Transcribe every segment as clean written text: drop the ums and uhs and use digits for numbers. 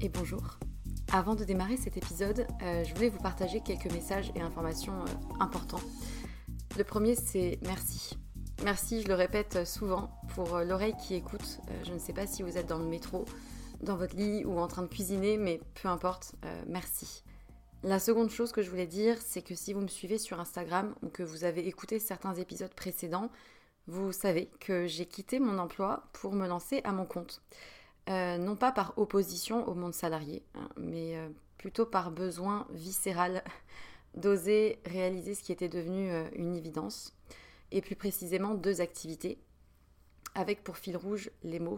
et bonjour. Avant de démarrer cet épisode, je voulais vous partager quelques messages et informations importants. Le premier, c'est merci. Merci, je le répète souvent, pour l'oreille qui écoute. Je ne sais pas si vous êtes dans le métro, dans votre lit ou en train de cuisiner, mais peu importe, merci. La seconde chose que je voulais dire, c'est que si vous me suivez sur Instagram ou que vous avez écouté certains épisodes précédents, vous savez que j'ai quitté mon emploi pour me lancer à mon compte. Non pas par opposition au monde salarié, mais plutôt par besoin viscéral d'oser réaliser ce qui était devenu une évidence, et plus précisément 2 activités, avec pour fil rouge les mots.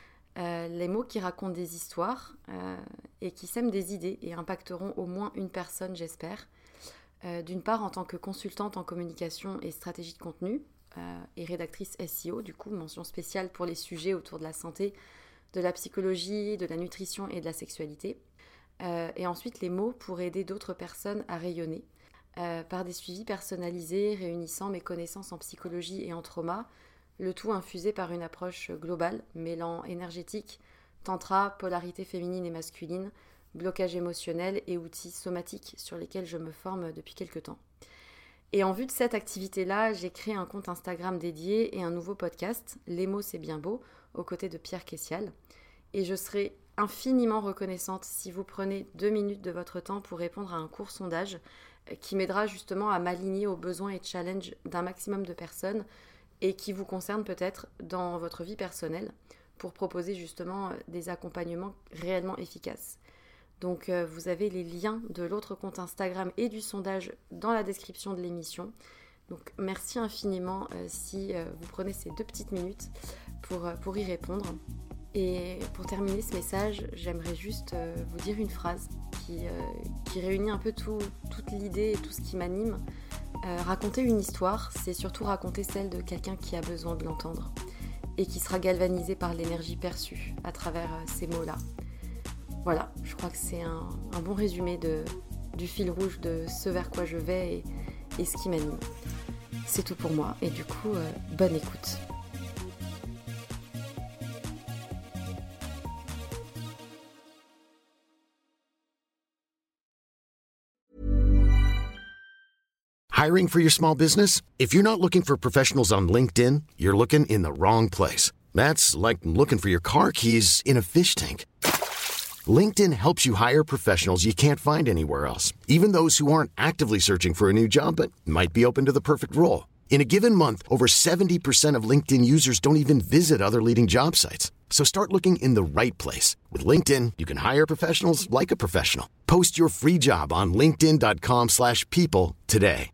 Les mots qui racontent des histoires et qui sèment des idées et impacteront au moins une personne, j'espère. D'une part, en tant que consultante en communication et stratégie de contenu, et rédactrice SEO, du coup, mention spéciale pour les sujets autour de la santé, de la psychologie, de la nutrition et de la sexualité. Et ensuite, les mots pour aider d'autres personnes à rayonner, par des suivis personnalisés réunissant mes connaissances en psychologie et en trauma, le tout infusé par une approche globale, mêlant énergétique, tantra, polarité féminine et masculine, blocage émotionnel et outils somatiques sur lesquels je me forme depuis quelques temps. Et en vue de cette activité-là, j'ai créé un compte Instagram dédié et un nouveau podcast, Les mots c'est bien beau, aux côtés de Pierre Kessial. Et je serai infiniment reconnaissante si vous prenez 2 minutes de votre temps pour répondre à un court sondage qui m'aidera justement à m'aligner aux besoins et challenges d'un maximum de personnes et qui vous concerne peut-être dans votre vie personnelle pour proposer justement des accompagnements réellement efficaces. Donc vous avez les liens de l'autre compte Instagram et du sondage dans la description de l'émission. Donc merci infiniment si vous prenez ces 2 petites minutes pour y répondre. Et pour terminer ce message, j'aimerais juste vous dire une phrase qui réunit un peu toute l'idée et tout ce qui m'anime. Raconter une histoire, c'est surtout raconter celle de quelqu'un qui a besoin de l'entendre et qui sera galvanisé par l'énergie perçue à travers ces mots-là. Voilà, je crois que c'est un bon résumé du fil rouge de ce vers quoi je vais et ce qui m'anime. C'est tout pour moi et du coup, bonne écoute. Hiring for your small business? If you're not looking for professionals on LinkedIn, you're looking in the wrong place. That's like looking for your car keys in a fish tank. LinkedIn helps you hire professionals you can't find anywhere else, even those who aren't actively searching for a new job but might be open to the perfect role. In a given month, over 70% of LinkedIn users don't even visit other leading job sites. So start looking in the right place. With LinkedIn, you can hire professionals like a professional. Post your free job on linkedin.com/people today.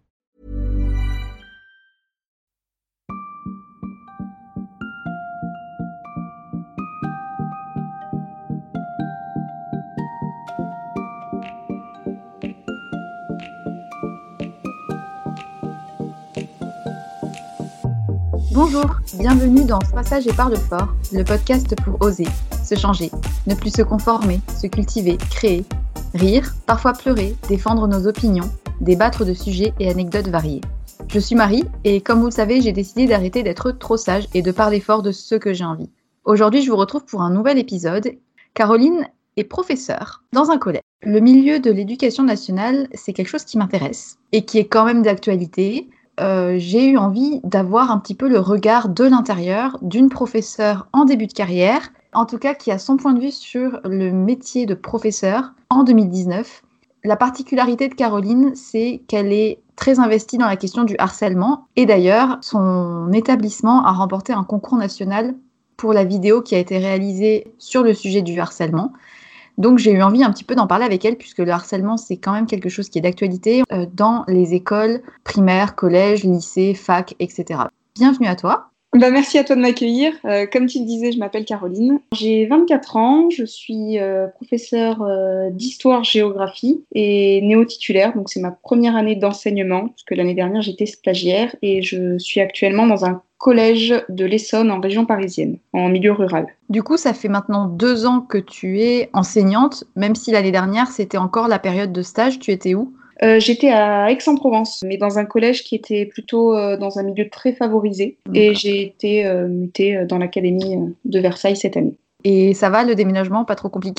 Bonjour, bienvenue dans Sois sage et parle fort, le podcast pour oser, se changer, ne plus se conformer, se cultiver, créer, rire, parfois pleurer, défendre nos opinions, débattre de sujets et anecdotes variés. Je suis Marie et comme vous le savez, j'ai décidé d'arrêter d'être trop sage et de parler fort de ce que j'ai envie. Aujourd'hui, je vous retrouve pour un nouvel épisode. Caroline est professeure dans un collège. Le milieu de l'éducation nationale, c'est quelque chose qui m'intéresse et qui est quand même d'actualité. J'ai eu envie d'avoir un petit peu le regard de l'intérieur d'une professeure en début de carrière, en tout cas qui a son point de vue sur le métier de professeur en 2019. La particularité de Caroline, c'est qu'elle est très investie dans la question du harcèlement et d'ailleurs, son établissement a remporté un concours national pour la vidéo qui a été réalisée sur le sujet du harcèlement. Donc j'ai eu envie un petit peu d'en parler avec elle puisque le harcèlement c'est quand même quelque chose qui est d'actualité dans les écoles primaires, collèges, lycées, facs, etc. Bienvenue à toi. Merci à toi de m'accueillir. Comme tu le disais, je m'appelle Caroline. J'ai 24 ans, je suis professeure d'histoire-géographie et néo-titulaire. Donc c'est ma première année d'enseignement puisque l'année dernière j'étais stagiaire et je suis actuellement dans un collège de l'Essonne en région parisienne, en milieu rural. Du coup, ça fait maintenant 2 ans que tu es enseignante, même si l'année dernière c'était encore la période de stage. Tu étais où ? J'étais à Aix-en-Provence, mais dans un collège qui était plutôt dans un milieu très favorisé. Et j'ai été mutée dans l'académie de Versailles cette année. Et ça va, le déménagement, pas trop compliqué ?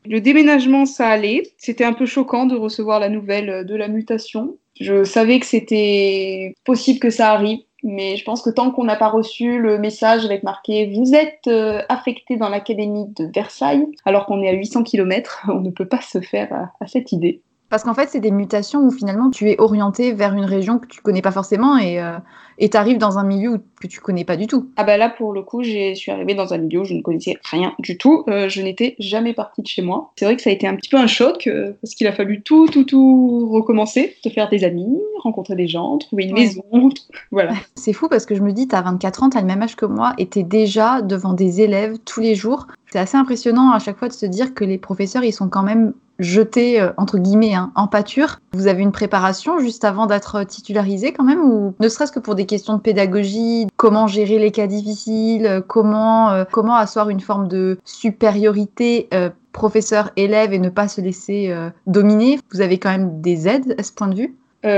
Le déménagement, ça allait. C'était un peu choquant de recevoir la nouvelle de la mutation. Je savais que c'était possible que ça arrive, mais je pense que tant qu'on n'a pas reçu le message avec marqué « Vous êtes affecté dans l'académie de Versailles », alors qu'on est à 800 km, on ne peut pas se faire à cette idée. Parce qu'en fait, c'est des mutations où finalement tu es orienté vers une région que tu connais pas forcément et tu arrives dans un milieu que tu connais pas du tout. Ah bah là, pour le coup, je suis arrivée dans un milieu où je ne connaissais rien du tout. Je n'étais jamais partie de chez moi. C'est vrai que ça a été un petit peu un choc parce qu'il a fallu tout recommencer, te faire des amis, rencontrer des gens, trouver une maison, voilà. C'est fou parce que je me dis, t'as 24 ans, t'as le même âge que moi et t'es déjà devant des élèves tous les jours. C'est assez impressionnant à chaque fois de se dire que les professeurs, ils sont quand même jetés, entre guillemets, en pâture. Vous avez une préparation juste avant d'être titularisé quand même, ou ne serait-ce que pour des questions de pédagogie, comment gérer les cas difficiles, comment asseoir une forme de supériorité professeur-élève et ne pas se laisser dominer. Vous avez quand même des aides à ce point de vue?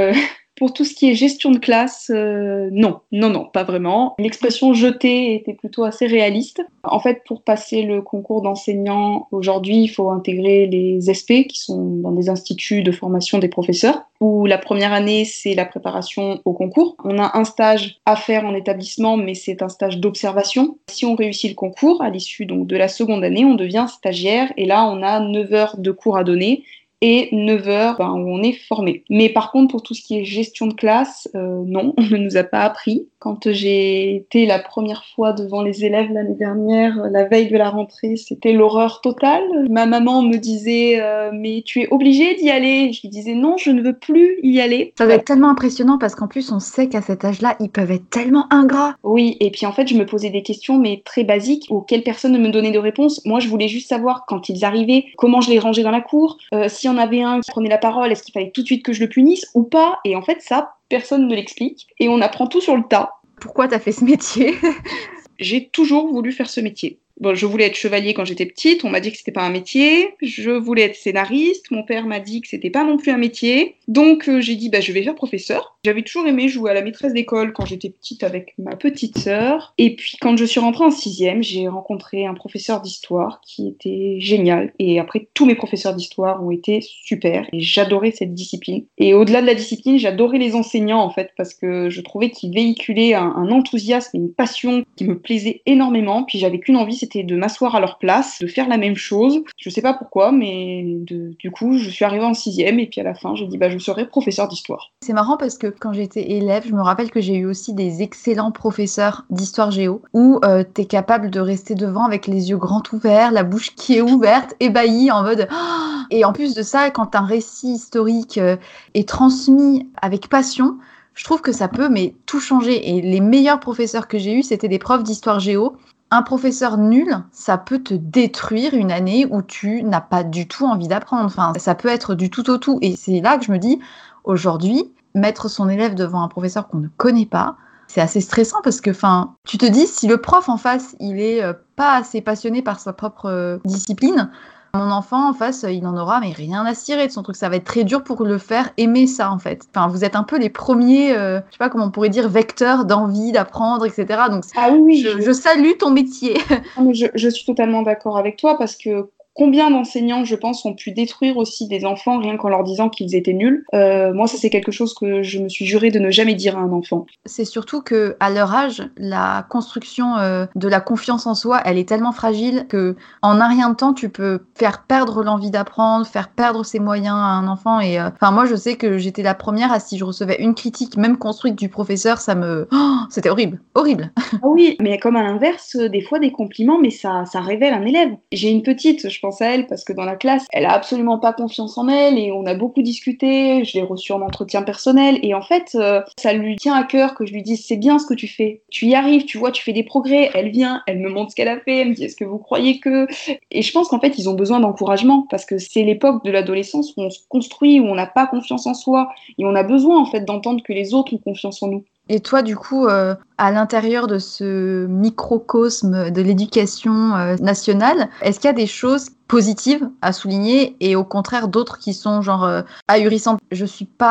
Pour tout ce qui est gestion de classe, non, pas vraiment. L'expression jeter était plutôt assez réaliste. En fait, pour passer le concours d'enseignant, aujourd'hui, il faut intégrer les SP, qui sont dans des instituts de formation des professeurs, où la première année, c'est la préparation au concours. On a un stage à faire en établissement, mais c'est un stage d'observation. Si on réussit le concours, à l'issue donc de la seconde année, on devient stagiaire, et là, on a 9 heures de cours à donner, et 9 heures où on est formé. Mais par contre, pour tout ce qui est gestion de classe, non, on ne nous a pas appris. Quand j'ai été la première fois devant les élèves l'année dernière, la veille de la rentrée, c'était l'horreur totale. Ma maman me disait « mais tu es obligée d'y aller ». Je lui disais « non, je ne veux plus y aller ». Ça doit être tellement impressionnant parce qu'en plus, on sait qu'à cet âge-là, ils peuvent être tellement ingrats. Oui, et puis en fait, je me posais des questions, mais très basiques, auxquelles personne ne me donnait de réponse. Moi, je voulais juste savoir, quand ils arrivaient, comment je les rangeais dans la cour, si on avait un qui prenait la parole, est-ce qu'il fallait tout de suite que je le punisse ou pas? Et en fait, ça, personne ne l'explique. Et on apprend tout sur le tas. Pourquoi t'as fait ce métier? J'ai toujours voulu faire ce métier. Bon, je voulais être chevalier quand j'étais petite, on m'a dit que c'était pas un métier. Je voulais être scénariste, mon père m'a dit que c'était pas non plus un métier. Donc j'ai dit je vais faire professeur. J'avais toujours aimé jouer à la maîtresse d'école quand j'étais petite avec ma petite sœur. Et puis quand je suis rentrée en 6e, j'ai rencontré un professeur d'histoire qui était génial. Et après, tous mes professeurs d'histoire ont été super. Et j'adorais cette discipline. Et au-delà de la discipline, j'adorais les enseignants en fait, parce que je trouvais qu'ils véhiculaient un enthousiasme et une passion qui me plaisait énormément. Puis j'avais qu'une envie, c'était de m'asseoir à leur place, de faire la même chose. Je sais pas pourquoi, mais du coup, je suis arrivée en 6e et puis à la fin, j'ai dit je serai professeur d'histoire. C'est marrant parce que quand j'étais élève, je me rappelle que j'ai eu aussi des excellents professeurs d'histoire géo où t'es capable de rester devant avec les yeux grands ouverts, la bouche qui est ouverte, ébahie en mode oh. Et en plus de ça, quand un récit historique est transmis avec passion, je trouve que ça peut tout changer. Et les meilleurs professeurs que j'ai eus, c'était des profs d'histoire géo. Un professeur nul, ça peut te détruire une année où tu n'as pas du tout envie d'apprendre. Enfin, ça peut être du tout au tout. Et c'est là que je me dis, aujourd'hui, mettre son élève devant un professeur qu'on ne connaît pas, c'est assez stressant parce que, tu te dis, si le prof en face, il est pas assez passionné par sa propre discipline, mon enfant en face, il en aura mais rien à cirer de son truc. Ça va être très dur pour le faire aimer ça en fait. Enfin, vous êtes un peu les premiers, je sais pas comment on pourrait dire, vecteurs d'envie d'apprendre, etc. Donc, oui, je salue ton métier. Je suis totalement d'accord avec toi parce que combien d'enseignants, je pense, ont pu détruire aussi des enfants rien qu'en leur disant qu'ils étaient nuls. Moi, ça, c'est quelque chose que je me suis jurée de ne jamais dire à un enfant. C'est surtout qu'à leur âge, la construction de la confiance en soi, elle est tellement fragile qu'en un rien de temps, tu peux faire perdre l'envie d'apprendre, faire perdre ses moyens à un enfant. Et moi, je sais que j'étais la première à, si je recevais une critique, même construite du professeur, c'était horrible, horrible. Ah oui, mais comme à l'inverse, des fois, des compliments, mais ça révèle un élève. J'ai une petite, je pense à elle parce que dans la classe, elle a absolument pas confiance en elle et on a beaucoup discuté, je l'ai reçue en entretien personnel et en fait, ça lui tient à cœur que je lui dise c'est bien ce que tu fais, tu y arrives, tu vois, tu fais des progrès, elle vient, elle me montre ce qu'elle a fait, elle me dit est-ce que vous croyez que... Et je pense qu'en fait, ils ont besoin d'encouragement parce que c'est l'époque de l'adolescence où on se construit, où on n'a pas confiance en soi et on a besoin en fait d'entendre que les autres ont confiance en nous. Et toi, du coup, à l'intérieur de ce microcosme de l'éducation nationale, est-ce qu'il y a des choses positives à souligner et au contraire d'autres qui sont genre ahurissantes? Je suis pas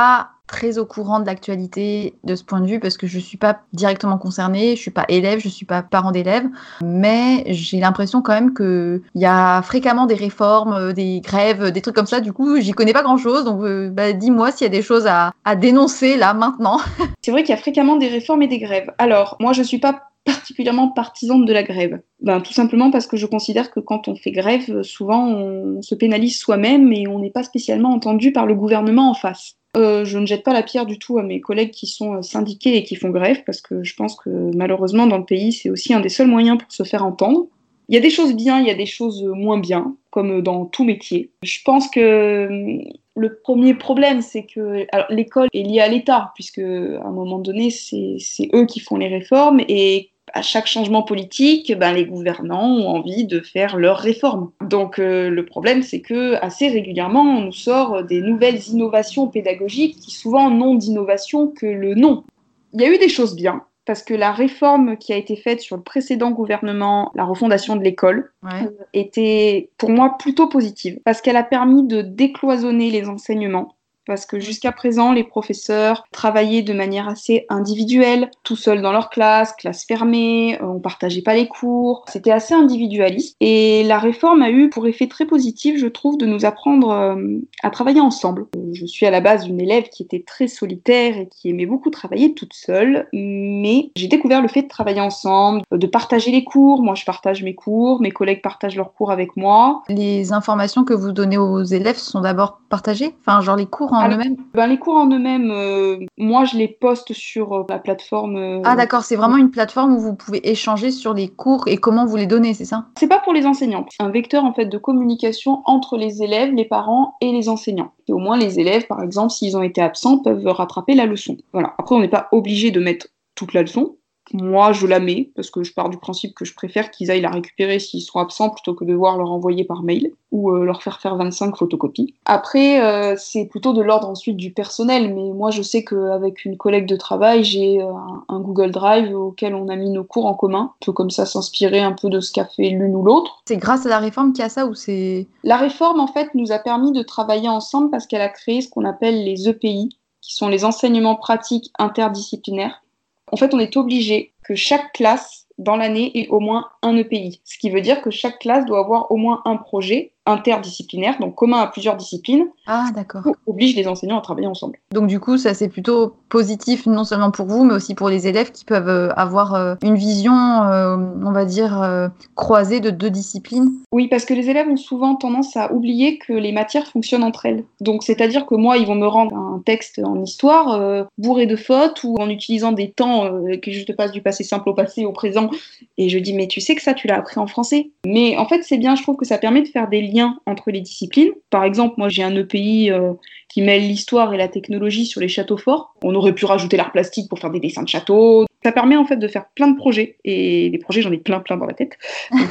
très au courant de l'actualité de ce point de vue parce que je ne suis pas directement concernée, je ne suis pas élève, je ne suis pas parent d'élève, mais j'ai l'impression quand même qu'il y a fréquemment des réformes, des grèves, des trucs comme ça. Du coup, j'y connais pas grand-chose, donc dis-moi s'il y a des choses à dénoncer là, maintenant. C'est vrai qu'il y a fréquemment des réformes et des grèves. Alors, moi, je ne suis pas particulièrement partisane de la grève. Tout simplement parce que je considère que quand on fait grève, souvent on se pénalise soi-même et on n'est pas spécialement entendu par le gouvernement en face. Je ne jette pas la pierre du tout à mes collègues qui sont syndiqués et qui font grève parce que je pense que malheureusement dans le pays, c'est aussi un des seuls moyens pour se faire entendre. Il y a des choses bien, il y a des choses moins bien, comme dans tout métier. Je pense que le premier problème, c'est que l'école est liée à l'État, puisque à un moment donné, c'est eux qui font les réformes, et à chaque changement politique, les gouvernants ont envie de faire leurs réformes. Donc le problème, c'est que assez régulièrement, on nous sort des nouvelles innovations pédagogiques qui souvent n'ont d'innovation que le nom. Il y a eu des choses bien, parce que la réforme qui a été faite sur le précédent gouvernement, la refondation de l'école, était pour moi plutôt positive, parce qu'elle a permis de décloisonner les enseignements. Parce que jusqu'à présent, les professeurs travaillaient de manière assez individuelle, tout seuls dans leur classe fermée, on partageait pas les cours, c'était assez individualiste. Et la réforme a eu pour effet très positif, je trouve, de nous apprendre à travailler ensemble. Je suis à la base une élève qui était très solitaire et qui aimait beaucoup travailler toute seule, mais j'ai découvert le fait de travailler ensemble, de partager les cours. Moi, je partage mes cours, mes collègues partagent leurs cours avec moi. Les informations que vous donnez aux élèves sont d'abord partagées ? Enfin, genre les cours en eux-mêmes ? Les cours en eux-mêmes, moi je les poste sur la plateforme. Ah d'accord, c'est vraiment une plateforme où vous pouvez échanger sur les cours et comment vous les donnez, c'est ça ? C'est pas pour les enseignants, c'est un vecteur en fait de communication entre les élèves, les parents et les enseignants. Et au moins les élèves, par exemple, s'ils ont été absents, peuvent rattraper la leçon. Voilà. Après, on n'est pas obligé de mettre toute la leçon. Moi, je la mets parce que je pars du principe que je préfère qu'ils aillent la récupérer s'ils sont absents plutôt que de devoir leur envoyer par mail ou leur faire 25 photocopies. Après, c'est plutôt de l'ordre ensuite du personnel, mais moi, je sais qu'avec une collègue de travail, j'ai un Google Drive auquel on a mis nos cours en commun. On peut comme ça s'inspirer un peu de ce qu'a fait l'une ou l'autre. C'est grâce à la réforme qu'il y a ça ou c'est... La réforme, en fait, nous a permis de travailler ensemble parce qu'elle a créé ce qu'on appelle les EPI, qui sont les enseignements pratiques interdisciplinaires. En fait, on est obligé que chaque classe dans l'année ait au moins un EPI. Ce qui veut dire que chaque classe doit avoir au moins un projet interdisciplinaire, donc commun à plusieurs disciplines. Ah, d'accord. Qui oblige les enseignants à travailler ensemble. Donc du coup, ça c'est plutôt positif, non seulement pour vous, mais aussi pour les élèves qui peuvent avoir une vision, on va dire, croisée de deux disciplines. Oui, parce que les élèves ont souvent tendance à oublier que les matières fonctionnent entre elles. Donc c'est-à-dire que moi, ils vont me rendre un texte en histoire bourré de fautes ou en utilisant des temps que je te passe du passé simple au passé, au présent. Et je dis, mais tu sais que ça, tu l'as appris en français. Mais en fait, c'est bien, je trouve que ça permet de faire des liens entre les disciplines. Par exemple, moi j'ai un EPI qui mêle l'histoire et la technologie sur les châteaux forts. On aurait pu rajouter l'art plastique pour faire des dessins de châteaux. Ça permet en fait de faire plein de projets. Et des projets, j'en ai plein dans la tête.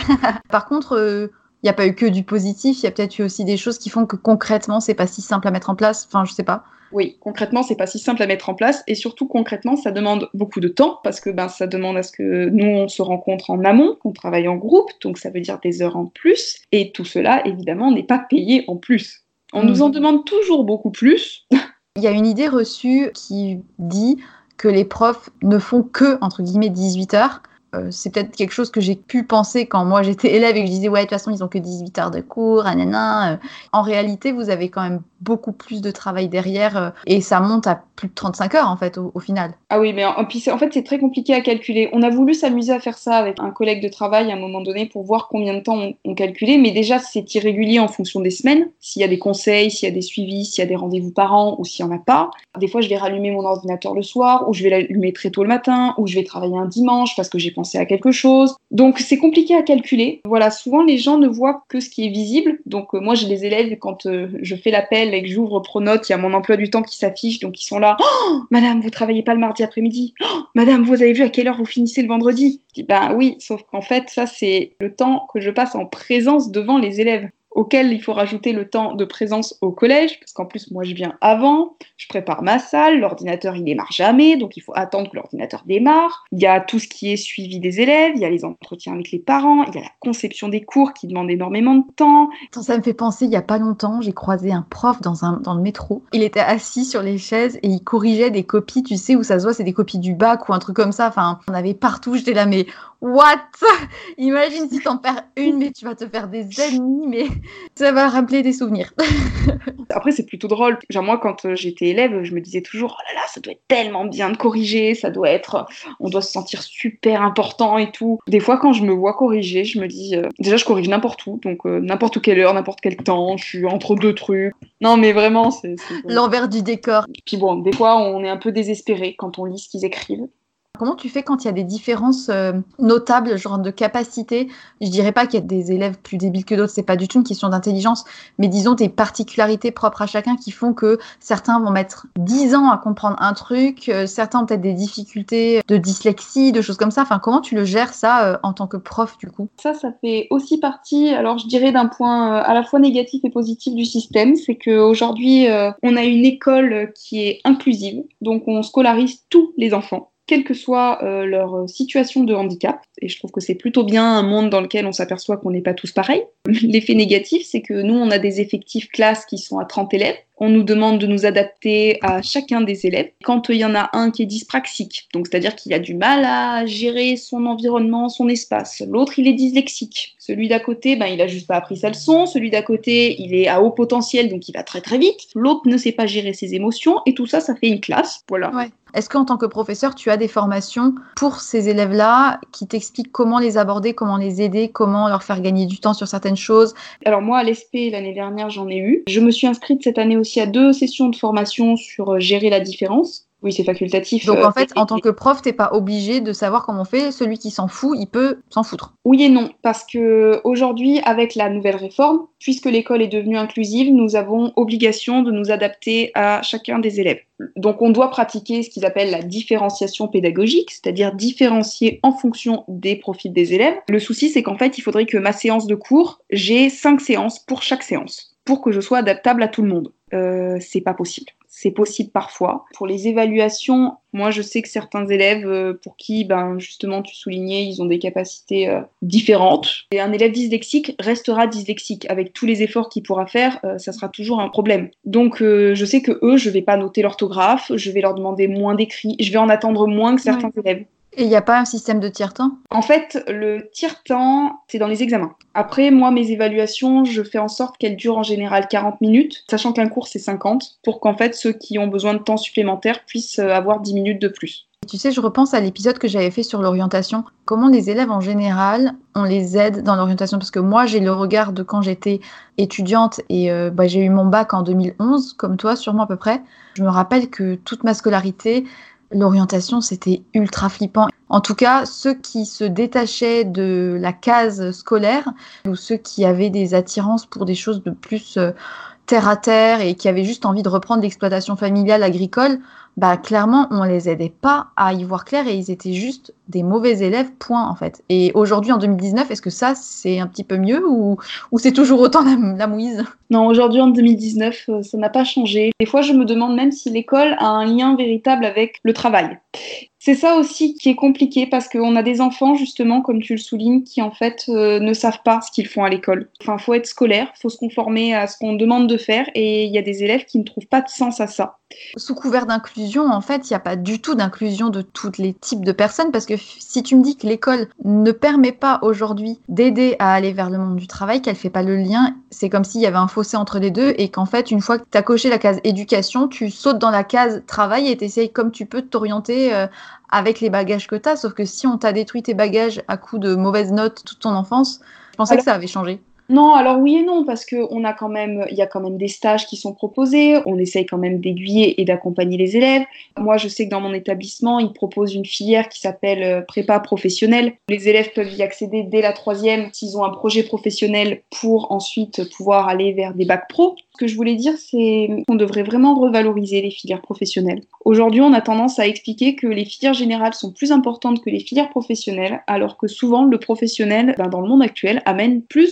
Par contre, il n'y a pas eu que du positif, il y a peut-être eu aussi des choses qui font que concrètement, c'est pas si simple à mettre en place. Enfin, je sais pas. Oui, concrètement, c'est pas si simple à mettre en place et surtout concrètement, ça demande beaucoup de temps parce que ça demande à ce que nous on se rencontre en amont, qu'on travaille en groupe, donc ça veut dire des heures en plus et tout cela évidemment n'est pas payé en plus. On nous en demande toujours beaucoup plus. Il y a une idée reçue qui dit que les profs ne font que entre guillemets 18 heures. C'est peut-être quelque chose que j'ai pu penser quand moi j'étais élève et que je disais ouais de toute façon ils ont que 18 heures de cours, nanana. En réalité vous avez quand même beaucoup plus de travail derrière et ça monte à plus de 35 heures en fait au final. Ah oui mais puis en fait c'est très compliqué à calculer. On a voulu s'amuser à faire ça avec un collègue de travail à un moment donné pour voir combien de temps on calculait, mais déjà c'est irrégulier en fonction des semaines, s'il y a des conseils, s'il y a des suivis, s'il y a des rendez-vous parents ou s'il n'y en a pas. Des fois je vais rallumer mon ordinateur le soir ou je vais l'allumer très tôt le matin ou je vais travailler un dimanche parce que j'ai pensé à quelque chose. Donc c'est compliqué à calculer. Voilà, souvent les gens ne voient que ce qui est visible. Donc moi j'ai des élèves quand je fais l'appel et que j'ouvre Pronote, il y a mon emploi du temps qui s'affiche, donc ils sont là. Oh, madame, vous travaillez pas le mardi après-midi. Oh, madame, vous avez vu à quelle heure vous finissez le vendredi? Je dis oui, sauf qu'en fait ça c'est le temps que je passe en présence devant les élèves. auquel il faut rajouter le temps de présence au collège, parce qu'en plus, moi, je viens avant, je prépare ma salle, l'ordinateur, il démarre jamais, donc il faut attendre que l'ordinateur démarre. Il y a tout ce qui est suivi des élèves, il y a les entretiens avec les parents, il y a la conception des cours qui demande énormément de temps. Attends, ça me fait penser, il y a pas longtemps, j'ai croisé un prof dans le métro. Il était assis sur les chaises et il corrigeait des copies, tu sais, où ça se voit, c'est des copies du bac ou un truc comme ça. Enfin, on avait partout, j'étais là, mais what? Imagine si t'en perds une, mais tu vas te faire des ennemis, mais ça va rappeler des souvenirs. Après, c'est plutôt drôle. Genre, moi, quand j'étais élève, je me disais toujours, oh là là, ça doit être tellement bien de corriger, on doit se sentir super important et tout. Des fois, quand je me vois corriger, je me dis, déjà, je corrige n'importe où, donc n'importe où quelle heure, n'importe quel temps, je suis entre deux trucs. Non, mais vraiment, c'est... L'envers du décor. Puis bon, des fois, on est un peu désespéré quand on lit ce qu'ils écrivent. Comment tu fais quand il y a des différences notables, genre de capacité? Je dirais pas qu'il y a des élèves plus débiles que d'autres, c'est pas du tout une question d'intelligence, mais disons des particularités propres à chacun qui font que certains vont mettre 10 ans à comprendre un truc, certains ont peut-être des difficultés de dyslexie, de choses comme ça. Enfin, comment tu le gères ça en tant que prof du coup? Ça fait aussi partie, alors je dirais d'un point à la fois négatif et positif du système, c'est qu'aujourd'hui, on a une école qui est inclusive, donc on scolarise tous les enfants, quelle que soit leur situation de handicap. Et je trouve que c'est plutôt bien un monde dans lequel on s'aperçoit qu'on n'est pas tous pareils. L'effet négatif, c'est que nous, on a des effectifs classes qui sont à 30 élèves. On nous demande de nous adapter à chacun des élèves. Quand il y en a un qui est dyspraxique, donc c'est-à-dire qu'il a du mal à gérer son environnement, son espace. L'autre, il est dyslexique. Celui d'à côté, il a juste pas appris sa leçon. Celui d'à côté, il est à haut potentiel, donc il va très très vite. L'autre ne sait pas gérer ses émotions. Et tout ça, ça fait une classe. Voilà. Ouais. Est-ce qu'en tant que professeur, tu as des formations pour ces élèves-là qui t'expliquent comment les aborder, comment les aider, comment leur faire gagner du temps sur certaines choses? Alors moi, à l'ESP, l'année dernière, j'en ai eu. Je me suis inscrite cette année aussi à 2 sessions de formation sur gérer la différence. Oui, c'est facultatif. Donc en fait, en tant que prof, t'es pas obligé de savoir comment on fait. Celui qui s'en fout, il peut s'en foutre. Oui et non, parce que aujourd'hui, avec la nouvelle réforme, puisque l'école est devenue inclusive, nous avons obligation de nous adapter à chacun des élèves. Donc on doit pratiquer ce qu'ils appellent la différenciation pédagogique, c'est-à-dire différencier en fonction des profils des élèves. Le souci, c'est qu'en fait, il faudrait que ma séance de cours, j'ai 5 séances pour chaque séance, pour que je sois adaptable à tout le monde. C'est pas possible. C'est possible parfois. Pour les évaluations, moi je sais que certains élèves pour qui, justement, tu soulignais, ils ont des capacités différentes. Et un élève dyslexique restera dyslexique. Avec tous les efforts qu'il pourra faire, ça sera toujours un problème. Donc je sais que eux, je vais pas noter l'orthographe, je vais leur demander moins d'écrit, je vais en attendre moins que certains élèves. Et il n'y a pas un système de tiers-temps? En fait, le tiers-temps, c'est dans les examens. Après, moi, mes évaluations, je fais en sorte qu'elles durent en général 40 minutes, sachant qu'un cours, c'est 50, pour qu'en fait, ceux qui ont besoin de temps supplémentaire puissent avoir 10 minutes de plus. Tu sais, je repense à l'épisode que j'avais fait sur l'orientation. Comment les élèves, en général, on les aide dans l'orientation? Parce que moi, j'ai le regard de quand j'étais étudiante et j'ai eu mon bac en 2011, comme toi, sûrement à peu près. Je me rappelle que toute ma scolarité, l'orientation, c'était ultra flippant. En tout cas, ceux qui se détachaient de la case scolaire ou ceux qui avaient des attirances pour des choses de plus terre à terre et qui avaient juste envie de reprendre l'exploitation familiale agricole, clairement, on les aidait pas à y voir clair et ils étaient juste des mauvais élèves, point, en fait. Et aujourd'hui, en 2019, est-ce que ça, c'est un petit peu mieux ou c'est toujours autant la mouise? Non, aujourd'hui, en 2019, ça n'a pas changé. Des fois, je me demande même si l'école a un lien véritable avec le travail. C'est ça aussi qui est compliqué parce qu'on a des enfants, justement, comme tu le soulignes, qui en fait ne savent pas ce qu'ils font à l'école. Enfin, faut être scolaire, faut se conformer à ce qu'on demande de faire et il y a des élèves qui ne trouvent pas de sens à ça. Sous couvert d'inclusion, en fait, il n'y a pas du tout d'inclusion de tous les types de personnes parce que si tu me dis que l'école ne permet pas aujourd'hui d'aider à aller vers le monde du travail, qu'elle ne fait pas le lien, c'est comme s'il y avait un fossé entre les deux et qu'en fait, une fois que tu as coché la case éducation, tu sautes dans la case travail et tu essayes comme tu peux de t'orienter avec les bagages que tu as. Sauf que si on t'a détruit tes bagages à coup de mauvaises notes toute ton enfance, je pensais que ça avait changé. Non, alors oui et non, parce qu'il y a quand même des stages qui sont proposés, on essaye quand même d'aiguiller et d'accompagner les élèves. Moi, je sais que dans mon établissement, ils proposent une filière qui s'appelle prépa professionnelle. Les élèves peuvent y accéder dès la 3e s'ils ont un projet professionnel pour ensuite pouvoir aller vers des bacs pro. Ce que je voulais dire, c'est qu'on devrait vraiment revaloriser les filières professionnelles. Aujourd'hui, on a tendance à expliquer que les filières générales sont plus importantes que les filières professionnelles, alors que souvent, le professionnel, dans le monde actuel, amène plus de travail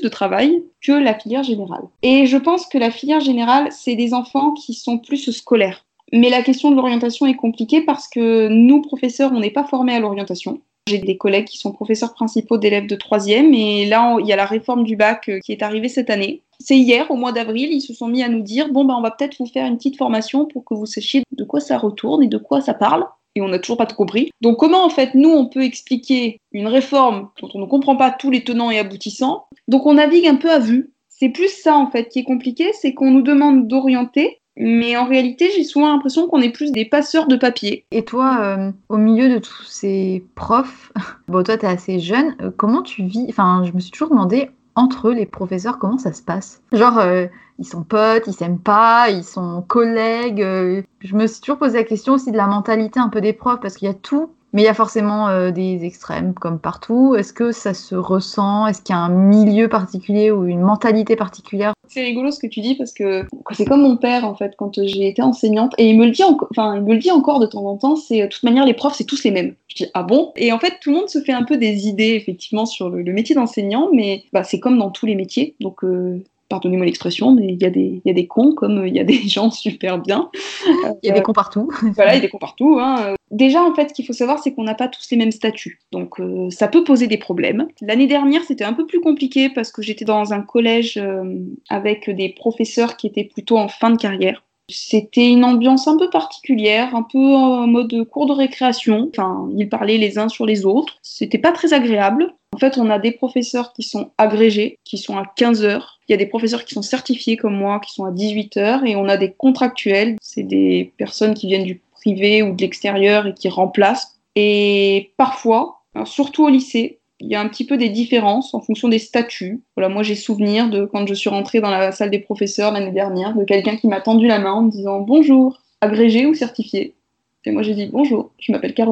travail que la filière générale. Et je pense que la filière générale, c'est des enfants qui sont plus scolaires. Mais la question de l'orientation est compliquée parce que nous, professeurs, on n'est pas formés à l'orientation. J'ai des collègues qui sont professeurs principaux d'élèves de 3e et là, il y a la réforme du bac qui est arrivée cette année. C'est hier, au mois d'avril, ils se sont mis à nous dire « Bon, on va peut-être vous faire une petite formation pour que vous sachiez de quoi ça retourne et de quoi ça parle. » Et on n'a toujours pas tout compris. Donc comment, en fait, nous, on peut expliquer une réforme dont on ne comprend pas tous les tenants et aboutissants? Donc on navigue un peu à vue. C'est plus ça, en fait, qui est compliqué, c'est qu'on nous demande d'orienter. Mais en réalité, j'ai souvent l'impression qu'on est plus des passeurs de papier. Et toi, au milieu de tous ces profs, bon, toi, t'es assez jeune, comment tu vis? Enfin, je me suis toujours demandé, entre eux, les professeurs, comment ça se passe? Genre, ils sont potes, ils s'aiment pas, ils sont collègues. Je me suis toujours posé la question aussi de la mentalité un peu des profs, parce qu'il y a tout, mais il y a forcément des extrêmes, comme partout. Est-ce que ça se ressent? Est-ce qu'il y a un milieu particulier ou une mentalité particulière? C'est rigolo ce que tu dis parce que c'est comme mon père en fait quand j'ai été enseignante et il me le dit encore de temps en temps, c'est de toute manière les profs c'est tous les mêmes. Je dis ah bon? Et en fait tout le monde se fait un peu des idées effectivement sur le métier d'enseignant, mais c'est comme dans tous les métiers, donc pardonnez-moi l'expression, mais il y a des cons comme il y a des gens super bien. Il y a des cons partout. Voilà, il y a des cons partout. Hein. Déjà, en fait, ce qu'il faut savoir, c'est qu'on n'a pas tous les mêmes statuts. Donc, ça peut poser des problèmes. L'année dernière, c'était un peu plus compliqué parce que j'étais dans un collège avec des professeurs qui étaient plutôt en fin de carrière. C'était une ambiance un peu particulière, un peu en mode cours de récréation. Enfin, ils parlaient les uns sur les autres. C'était pas très agréable. En fait, on a des professeurs qui sont agrégés, qui sont à 15 heures. Il y a des professeurs qui sont certifiés comme moi, qui sont à 18 heures. Et on a des contractuels. C'est des personnes qui viennent du privé ou de l'extérieur et qui remplacent. Et parfois, alors surtout au lycée, il y a un petit peu des différences en fonction des statuts. Voilà, moi, j'ai souvenir de quand je suis rentrée dans la salle des professeurs l'année dernière, de quelqu'un qui m'a tendu la main en me disant « Bonjour, agrégé ou certifié ?» Et moi, j'ai dit « Bonjour, je m'appelle Caroline. »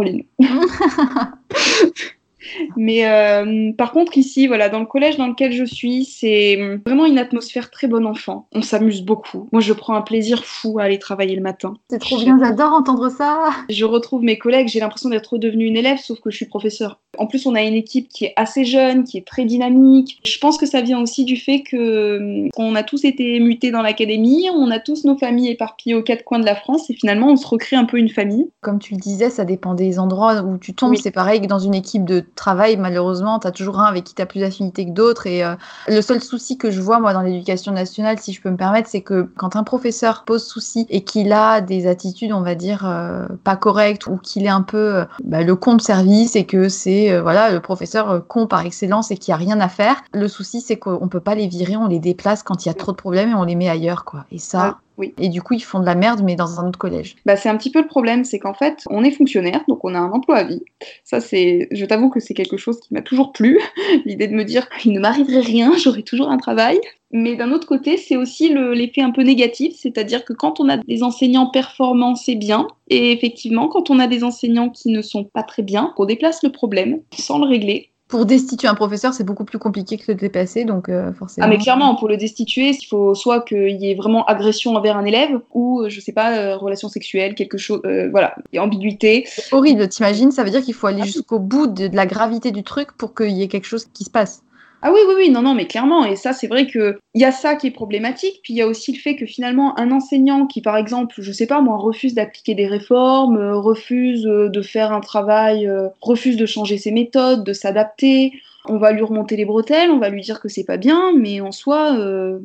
Mais par contre, ici, voilà, dans le collège dans lequel je suis, c'est vraiment une atmosphère très bon enfant. On s'amuse beaucoup. Moi, je prends un plaisir fou à aller travailler le matin. C'est trop bien, j'adore entendre ça. Je retrouve mes collègues, j'ai l'impression d'être redevenue une élève, sauf que je suis professeure. En plus, on a une équipe qui est assez jeune, qui est très dynamique. Je pense que ça vient aussi du fait qu'on a tous été mutés dans l'académie, on a tous nos familles éparpillées aux quatre coins de la France, et finalement, on se recrée un peu une famille. Comme tu le disais, ça dépend des endroits où tu tombes. Oui. C'est pareil que dans une équipe de travail, malheureusement, tu as toujours un avec qui tu as plus d'affinité que d'autres. Et le seul souci que je vois, moi, dans l'éducation nationale, si je peux me permettre, c'est que quand un professeur pose souci et qu'il a des attitudes, on va dire, pas correctes, ou qu'il est un peu le con de service et que c'est le professeur con par excellence et qu'il n'y a rien à faire, le souci, c'est qu'on ne peut pas les virer, on les déplace quand il y a trop de problèmes et on les met ailleurs, quoi. Et ça... Oui. Et du coup, ils font de la merde, mais dans un autre collège. C'est un petit peu le problème, c'est qu'en fait, on est fonctionnaire, donc on a un emploi à vie. Ça, je t'avoue que c'est quelque chose qui m'a toujours plu, l'idée de me dire qu'il ne m'arriverait rien, j'aurais toujours un travail. Mais d'un autre côté, c'est aussi l'effet un peu négatif, c'est-à-dire que quand on a des enseignants performants, c'est bien. Et effectivement, quand on a des enseignants qui ne sont pas très bien, on déplace le problème sans le régler. Pour destituer un professeur, c'est beaucoup plus compliqué que le dépasser, donc forcément... Ah mais clairement, pour le destituer, il faut soit qu'il y ait vraiment agression envers un élève, ou, je sais pas, relation sexuelle, quelque chose, et ambiguïté. C'est horrible, t'imagines, ça veut dire qu'il faut aller jusqu'au bout de la gravité du truc pour qu'il y ait quelque chose qui se passe. Ah oui, non, mais clairement, et ça, c'est vrai qu'il y a ça qui est problématique, puis il y a aussi le fait que finalement, un enseignant qui, par exemple, je sais pas moi, refuse d'appliquer des réformes, refuse de faire un travail, refuse de changer ses méthodes, de s'adapter, on va lui remonter les bretelles, on va lui dire que c'est pas bien, mais en soi,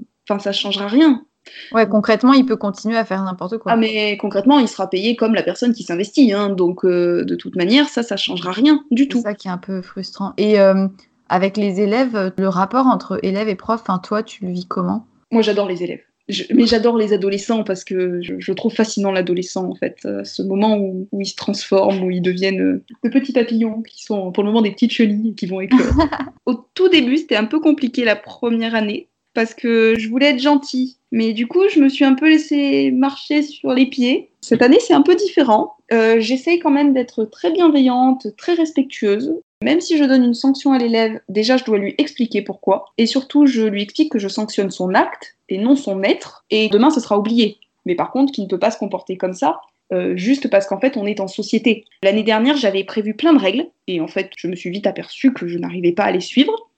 ça changera rien. Ouais, concrètement, il peut continuer à faire n'importe quoi. Ah, mais concrètement, il sera payé comme la personne qui s'investit, hein, donc de toute manière, ça changera rien du tout. C'est ça qui est un peu frustrant. Et... avec les élèves, le rapport entre élèves et profs, toi, tu le vis comment? Moi, j'adore les élèves. Mais j'adore les adolescents parce que je trouve fascinant l'adolescent, en fait. Ce moment où ils se transforment, où ils deviennent de petits papillons qui sont pour le moment des petites chenilles et qui vont éclore. Au tout début, c'était un peu compliqué la première année parce que je voulais être gentille. Mais du coup, je me suis un peu laissée marcher sur les pieds. Cette année, c'est un peu différent. J'essaye quand même d'être très bienveillante, très respectueuse. Même si je donne une sanction à l'élève, déjà je dois lui expliquer pourquoi. Et surtout, je lui explique que je sanctionne son acte et non son maître. Et demain, ce sera oublié. Mais par contre, qu'il ne peut pas se comporter comme ça, juste parce qu'en fait, on est en société. L'année dernière, j'avais prévu plein de règles. Et en fait, je me suis vite aperçue que je n'arrivais pas à les suivre.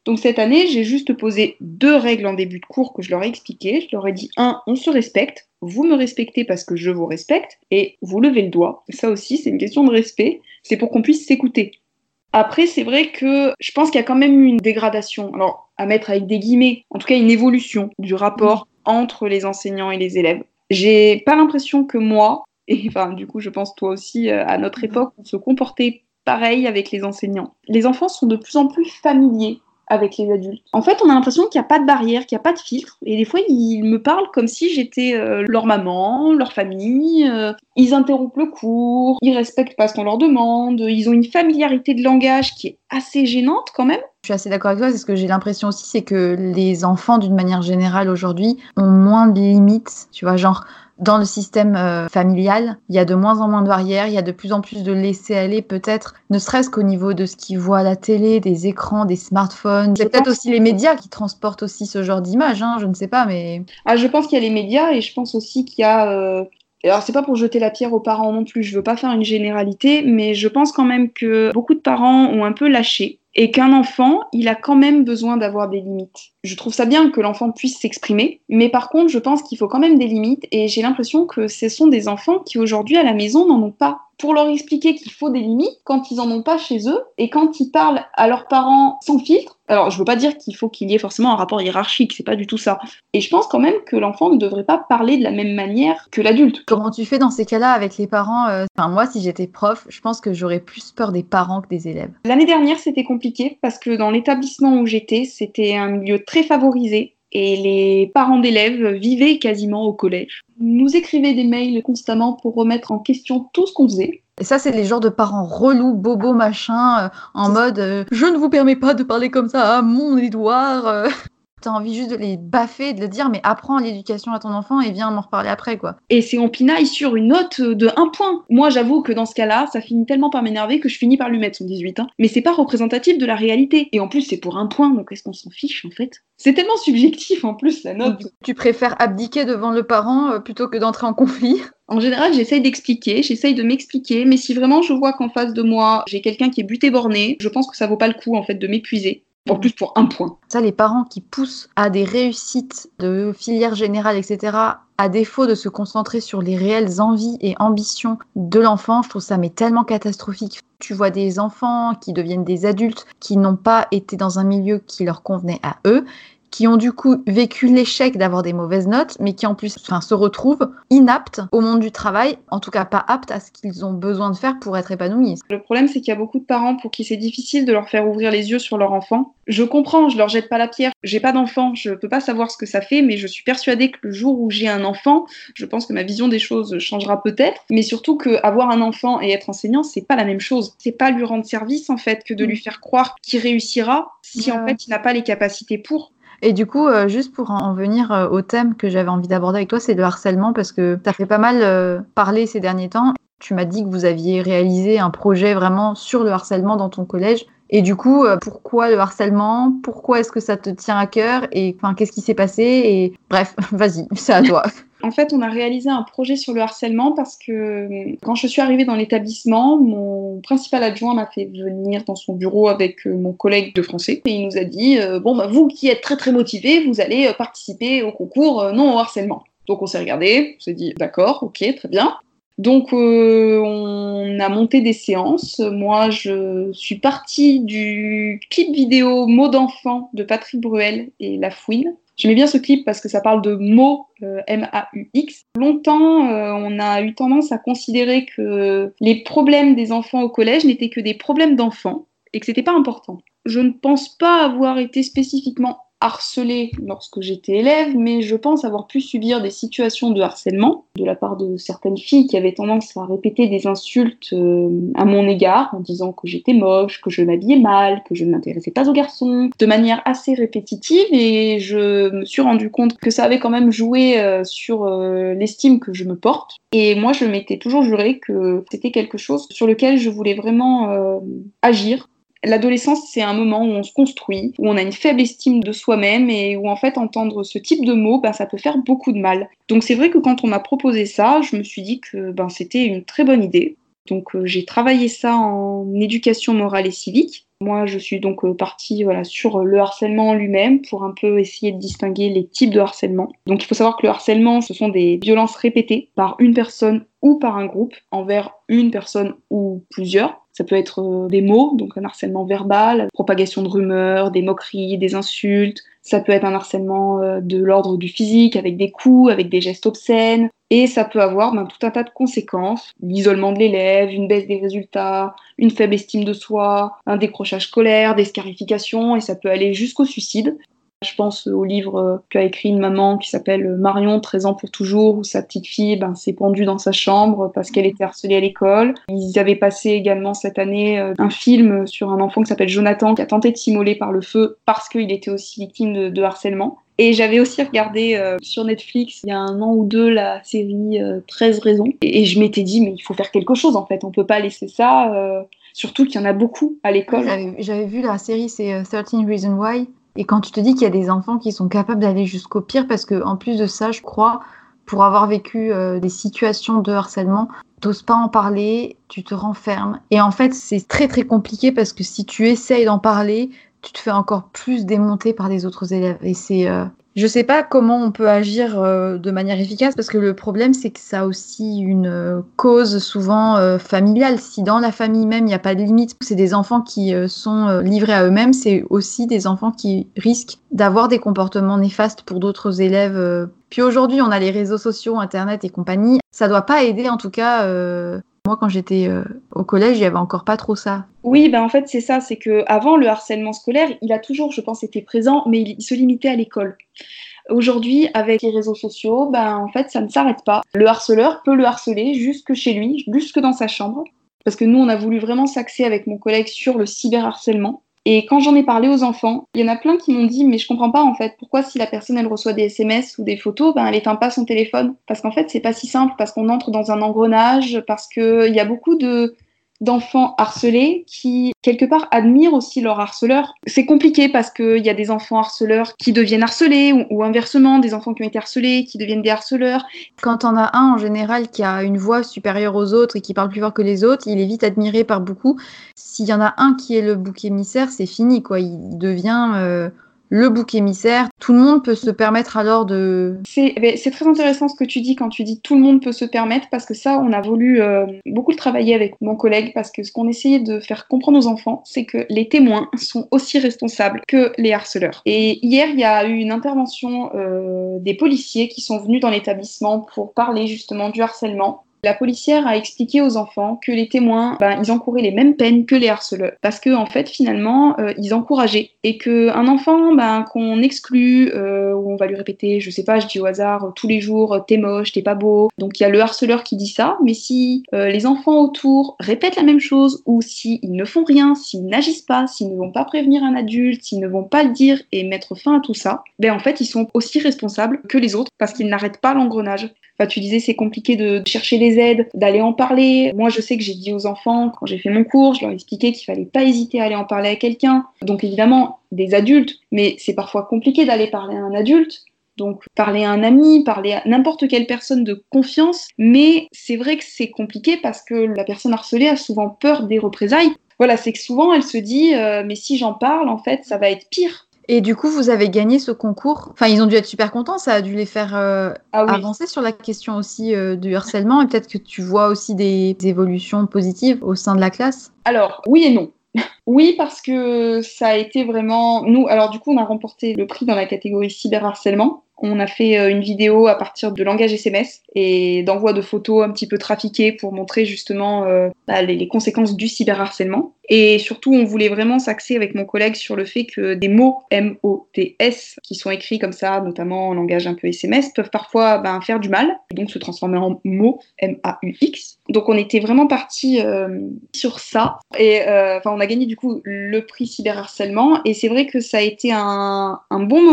Donc cette année, j'ai juste posé 2 règles en début de cours que je leur ai expliquées. Je leur ai dit, 1, on se respecte, vous me respectez parce que je vous respecte, et vous levez le doigt. Ça aussi, c'est une question de respect, c'est pour qu'on puisse s'écouter. Après, c'est vrai que je pense qu'il y a quand même eu une dégradation, alors à mettre avec des guillemets, en tout cas une évolution du rapport entre les enseignants et les élèves. J'ai pas l'impression que moi, et enfin du coup je pense toi aussi, à notre époque, on se comportait pareil avec les enseignants. Les enfants sont de plus en plus familiers avec les adultes. En fait, on a l'impression qu'il n'y a pas de barrière, qu'il n'y a pas de filtre. Et des fois, ils me parlent comme si j'étais leur maman, leur famille. Ils interrompent le cours, ils respectent pas ce qu'on leur demande. Ils ont une familiarité de langage qui est assez gênante quand même. Je suis assez d'accord avec toi, c'est ce que j'ai l'impression aussi, c'est que les enfants, d'une manière générale aujourd'hui, ont moins de limites, tu vois, genre dans le système familial, il y a de moins en moins de barrières, il y a de plus en plus de laisser-aller peut-être, ne serait-ce qu'au niveau de ce qu'ils voient à la télé, des écrans, des smartphones. C'est peut-être aussi les médias qui transportent aussi ce genre d'image, je ne sais pas, mais... Je pense qu'il y a les médias et je pense aussi qu'il y a... Alors, c'est pas pour jeter la pierre aux parents non plus, je veux pas faire une généralité, mais je pense quand même que beaucoup de parents ont un peu lâché et qu'un enfant, il a quand même besoin d'avoir des limites. Je trouve ça bien que l'enfant puisse s'exprimer, mais par contre, je pense qu'il faut quand même des limites et j'ai l'impression que ce sont des enfants qui aujourd'hui à la maison n'en ont pas. Pour leur expliquer qu'il faut des limites quand ils en ont pas chez eux et quand ils parlent à leurs parents sans filtre. Alors, je veux pas dire qu'il faut qu'il y ait forcément un rapport hiérarchique, c'est pas du tout ça. Et je pense quand même que l'enfant ne devrait pas parler de la même manière que l'adulte. Comment tu fais dans ces cas-là avec les parents moi, si j'étais prof, je pense que j'aurais plus peur des parents que des élèves. L'année dernière, c'était compliqué parce que dans l'établissement où j'étais, c'était un milieu très favorisé. Et les parents d'élèves vivaient quasiment au collège. Ils nous écrivaient des mails constamment pour remettre en question tout ce qu'on faisait. Et ça, c'est les genres de parents relous, bobos, machin, en mode je ne vous permets pas de parler comme ça à mon Édouard. T'as envie juste de les baffer, de le dire, mais apprends l'éducation à ton enfant et viens m'en reparler après, quoi. Et c'est on pinaille sur une note de 1 point. Moi, j'avoue que dans ce cas-là, ça finit tellement par m'énerver que je finis par lui mettre son 18. Mais c'est pas représentatif de la réalité. Et en plus, c'est pour 1 point, donc est-ce qu'on s'en fiche, en fait ? C'est tellement subjectif, en plus, la note. Tu préfères abdiquer devant le parent plutôt que d'entrer en conflit ? En général, j'essaye d'expliquer, j'essaye de m'expliquer, mais si vraiment je vois qu'en face de moi, j'ai quelqu'un qui est buté-borné, je pense que ça vaut pas le coup, en fait, de m'épuiser. En plus pour 1 point. Ça, les parents qui poussent à des réussites de filière générale, etc., à défaut de se concentrer sur les réelles envies et ambitions de l'enfant, je trouve ça mais tellement catastrophique. Tu vois des enfants qui deviennent des adultes, qui n'ont pas été dans un milieu qui leur convenait à eux, qui ont du coup vécu l'échec d'avoir des mauvaises notes, mais qui en plus se retrouvent inaptes au monde du travail, en tout cas pas aptes à ce qu'ils ont besoin de faire pour être épanouis. Le problème, c'est qu'il y a beaucoup de parents pour qui c'est difficile de leur faire ouvrir les yeux sur leur enfant. Je comprends, je leur jette pas la pierre. J'ai pas d'enfant, je peux pas savoir ce que ça fait, mais je suis persuadée que le jour où j'ai un enfant, je pense que ma vision des choses changera peut-être, mais surtout qu'avoir un enfant et être enseignant, c'est pas la même chose. C'est pas lui rendre service, en fait, que de lui faire croire qu'il réussira si, en fait, il n'a pas les capacités pour. Et du coup, juste pour en venir au thème que j'avais envie d'aborder avec toi, c'est le harcèlement, parce que ça fait pas mal parler ces derniers temps. Tu m'as dit que vous aviez réalisé un projet vraiment sur le harcèlement dans ton collège. Et du coup, pourquoi le harcèlement ? Pourquoi est-ce que ça te tient à cœur ? Et qu'est-ce qui s'est passé ? Et bref, vas-y, c'est à toi. En fait, on a réalisé un projet sur le harcèlement parce que quand je suis arrivée dans l'établissement, mon principal adjoint m'a fait venir dans son bureau avec mon collègue de français et il nous a dit vous qui êtes très très motivés, vous allez participer au concours non au harcèlement. Donc on s'est regardé, on s'est dit d'accord, ok, très bien. Donc on a monté des séances. Moi, je suis partie du clip vidéo Mots d'enfant de Patrick Bruel et La Fouine. J'aimais bien ce clip parce que ça parle de mots, M-A-U-X. Longtemps, on a eu tendance à considérer que les problèmes des enfants au collège n'étaient que des problèmes d'enfants et que c'était pas important. Je ne pense pas avoir été spécifiquement harcelée lorsque j'étais élève, mais je pense avoir pu subir des situations de harcèlement de la part de certaines filles qui avaient tendance à répéter des insultes à mon égard en disant que j'étais moche, que je m'habillais mal, que je ne m'intéressais pas aux garçons, de manière assez répétitive, et je me suis rendu compte que ça avait quand même joué sur l'estime que je me porte. Et moi, je m'étais toujours juré que c'était quelque chose sur lequel je voulais vraiment agir. L'adolescence, c'est un moment où on se construit, où on a une faible estime de soi-même et où en fait entendre ce type de mots, ça peut faire beaucoup de mal. Donc c'est vrai que quand on m'a proposé ça, je me suis dit que c'était une très bonne idée. Donc j'ai travaillé ça en éducation morale et civique. Moi, je suis donc partie sur le harcèlement lui-même pour un peu essayer de distinguer les types de harcèlement. Donc il faut savoir que le harcèlement, ce sont des violences répétées par une personne ou par un groupe envers une personne ou plusieurs. Ça peut être des mots, donc un harcèlement verbal, propagation de rumeurs, des moqueries, des insultes. Ça peut être un harcèlement de l'ordre du physique, avec des coups, avec des gestes obscènes. Et ça peut avoir tout un tas de conséquences. L'isolement de l'élève, une baisse des résultats, une faible estime de soi, un décrochage scolaire, des scarifications, et ça peut aller jusqu'au suicide. Je pense au livre qu'a écrit une maman qui s'appelle Marion, 13 ans pour toujours, où sa petite fille s'est pendue dans sa chambre parce qu'elle était harcelée à l'école. Ils avaient passé également cette année un film sur un enfant qui s'appelle Jonathan, qui a tenté de s'immoler par le feu parce qu'il était aussi victime de harcèlement. Et j'avais aussi regardé sur Netflix, il y a 1 an ou 2, la série 13 raisons. Et je m'étais dit, mais il faut faire quelque chose en fait, on peut pas laisser ça, surtout qu'il y en a beaucoup à l'école. J'avais vu la série, c'est 13 Reasons Why. Et quand tu te dis qu'il y a des enfants qui sont capables d'aller jusqu'au pire, parce qu'en plus de ça, je crois, pour avoir vécu des situations de harcèlement, t'oses pas en parler, tu te renfermes. Et en fait, c'est très très compliqué parce que si tu essayes d'en parler, tu te fais encore plus démonter par les autres élèves. Et je sais pas comment on peut agir de manière efficace parce que le problème, c'est que ça a aussi une cause souvent familiale. Si dans la famille même, il n'y a pas de limite, c'est des enfants qui sont livrés à eux-mêmes, c'est aussi des enfants qui risquent d'avoir des comportements néfastes pour d'autres élèves. Puis aujourd'hui, on a les réseaux sociaux, Internet et compagnie. Ça doit pas aider, en tout cas. Moi, quand j'étais au collège, il n'y avait encore pas trop ça. Oui, en fait, c'est ça. C'est qu'avant, le harcèlement scolaire, il a toujours, je pense, été présent, mais il se limitait à l'école. Aujourd'hui, avec les réseaux sociaux, en fait, ça ne s'arrête pas. Le harceleur peut le harceler jusque chez lui, jusque dans sa chambre. Parce que nous, on a voulu vraiment s'axer avec mon collègue sur le cyberharcèlement. Et quand j'en ai parlé aux enfants, il y en a plein qui m'ont dit « Mais je comprends pas, en fait, pourquoi si la personne, elle reçoit des SMS ou des photos, elle éteint pas son téléphone ?» Parce qu'en fait, c'est pas si simple, parce qu'on entre dans un engrenage, parce qu'il y a beaucoup d'enfants harcelés qui, quelque part, admirent aussi leur harceleur. C'est compliqué parce qu'il y a des enfants harceleurs qui deviennent harcelés ou inversement, des enfants qui ont été harcelés qui deviennent des harceleurs. Quand on a un, en général, qui a une voix supérieure aux autres et qui parle plus fort que les autres, il est vite admiré par beaucoup. S'il y en a un qui est le bouc émissaire, c'est fini, quoi. Il devient le bouc émissaire. Tout le monde peut se permettre alors de... C'est très intéressant ce que tu dis quand tu dis tout le monde peut se permettre, parce que ça, on a voulu beaucoup le travailler avec mon collègue, parce que ce qu'on essayait de faire comprendre aux enfants, c'est que les témoins sont aussi responsables que les harceleurs. Et hier, il y a eu une intervention des policiers qui sont venus dans l'établissement pour parler justement du harcèlement. La policière a expliqué aux enfants que les témoins, ils encouraient les mêmes peines que les harceleurs. Parce que, en fait, finalement, ils encourageaient. Et qu'un enfant, qu'on exclut, où on va lui répéter, je sais pas, je dis au hasard, tous les jours, t'es moche, t'es pas beau. Donc, il y a le harceleur qui dit ça. Mais si les enfants autour répètent la même chose, ou s'ils ne font rien, s'ils n'agissent pas, s'ils ne vont pas prévenir un adulte, s'ils ne vont pas le dire et mettre fin à tout ça, en fait, ils sont aussi responsables que les autres parce qu'ils n'arrêtent pas l'engrenage. Enfin, tu disais, c'est compliqué de chercher les aides, d'aller en parler. Moi, je sais que j'ai dit aux enfants, quand j'ai fait mon cours, je leur ai expliqué qu'il fallait pas hésiter à aller en parler à quelqu'un. Donc évidemment, des adultes, mais c'est parfois compliqué d'aller parler à un adulte. Donc parler à un ami, parler à n'importe quelle personne de confiance. Mais c'est vrai que c'est compliqué parce que la personne harcelée a souvent peur des représailles. Voilà, c'est que souvent, elle se dit, mais si j'en parle, en fait, ça va être pire. Et du coup, vous avez gagné ce concours. Enfin, ils ont dû être super contents. Ça a dû les faire avancer sur la question aussi du harcèlement. Et peut-être que tu vois aussi des évolutions positives au sein de la classe. Alors, oui et non. Oui, parce que ça a été vraiment... Nous, alors du coup, on a remporté le prix dans la catégorie cyberharcèlement. On a fait une vidéo à partir de langage SMS et d'envoi de photos un petit peu trafiquées pour montrer justement les conséquences du cyberharcèlement. Et surtout, on voulait vraiment s'axer avec mon collègue sur le fait que des mots M-O-T-S qui sont écrits comme ça, notamment en langage un peu SMS, peuvent parfois faire du mal et donc se transformer en mots M-A-U-X. Donc on était vraiment parti sur ça. Et on a gagné du coup le prix cyberharcèlement et c'est vrai que ça a été un bon moment